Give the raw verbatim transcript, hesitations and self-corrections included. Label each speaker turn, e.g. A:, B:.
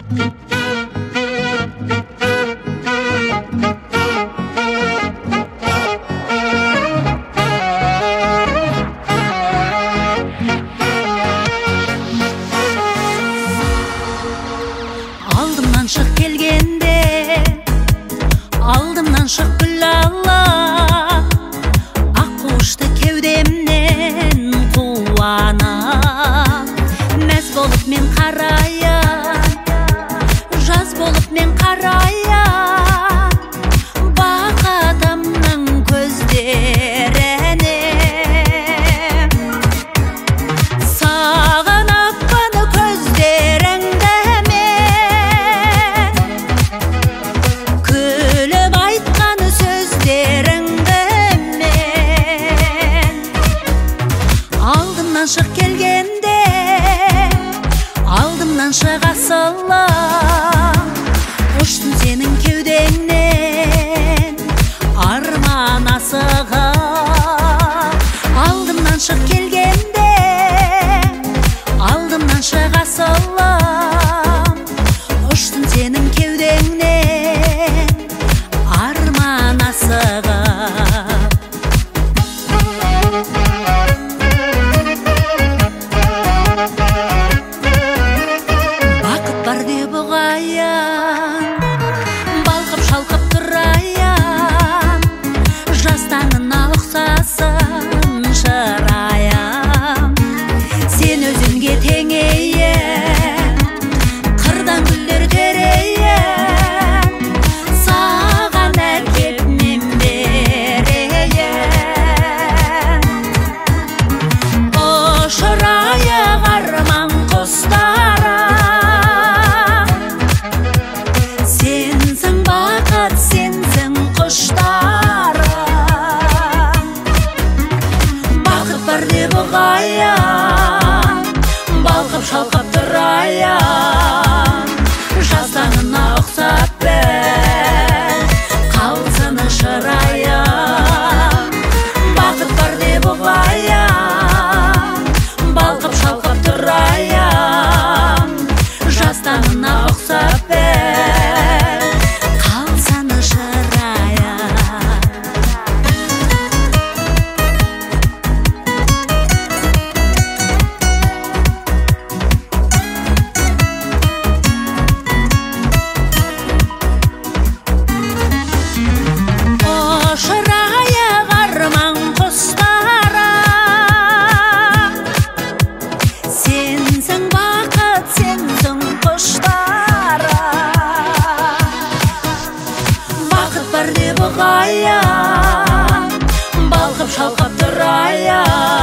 A: Алдымнан шық келгенде, алдымнан шық гүл ала, ақ қуышты кеудемнен қуана. Мәз болып мен қараян, жаз болып мен қараян, бақытымның көздеріне. Сағынып қаны көздеріңді мен, күліп айтқаны сөздеріңді мен. Алдымнан шық келгенде, алдымнан шыға сала, ұштым сенің кеудеңнен арман асыға. Алдымнан шық келгенде, алдымнан шыға сала, ұштым сенің кеудеңнен арман асыға. Балқып шалқып тұраян, жастаңына ұқсасын шыраян. Сен өзімге теңейін, қырдан гүлдер терейін, саған әкеп мен берейін. Ұшырайық арман құстары, сенсің бақыт, сенсің құштары. Бақыт бар деп ұғаян, балқып шалқып тұраян, жастаңына ұқсап бәл, қалсыны шыраян. Бақыт бар деп ұғаян, балқып шалқып тұраян, жастаңына ұқсап бәл, қалсыны шыраян. Ұшырайық арман құстары, сенсің бақыт, сенсің құштары. Бақыт бар деп ұғаян, балқып шалқып тұраян,